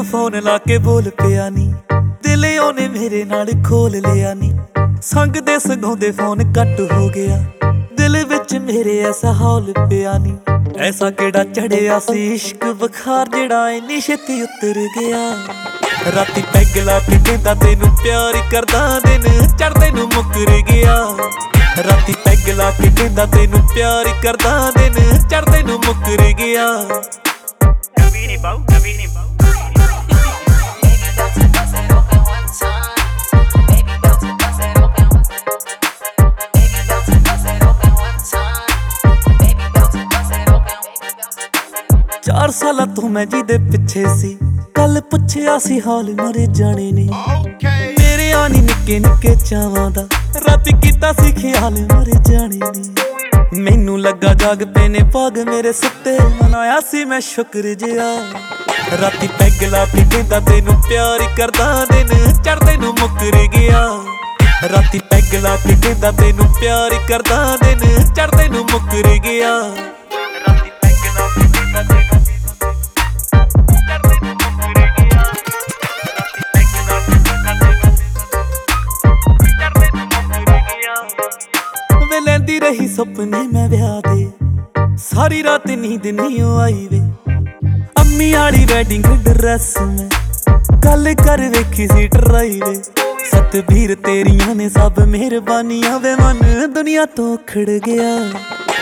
Phone ला के बोल पिया नी, दिल ओने मेरे नाल खोल लिया नी। संग दे सगाउंदे फोन कट हो गया, दिल विच मेरे ऐसा हौल पिया नी। ऐसा केड़ा चढ़िया सी इश्क बुखार जेड़ा इन्नी छेती उतर गया। राती पैग ला के कहंदा तेनू प्यार करदा, दिन चढ़दे नू मुकर गया। राती पैग ला के कहंदा तेनू प्यार करदा, दिन चढ़दे नू मुकर गया। चार साल तो मैं जिदे पिछे सी, कल पुछया सी हाल मरे जाने ने। मेरे आनी निक्के निक्के चावां दा, राती कीता सी ख्याल मरे जाने ने। मैनू लगा जाग पे ने भाग मेरे सुत्ते, मनाया सी मैं शुक्र जिया। राती पैग ला के कहंदा तेनू प्यार करदा, दिन चढ़दे नू मुकर गया। राती पैग ला के कहंदा तेनू प्यार करदा, दिन चढ़दे नू मुकर गया। राती पैग ला के कहंदा तेनू लैंदी रही सपने मैं ब्याह दे, सारी रात नींद नहीं आई वे। अम्मी आली वेडिंग ड्रेस में कल कर वेखी सी ट्राई वे। सतबीर तेरियां ने सब मेहरबानियां वे, मन दुनिया तो खड़ गया।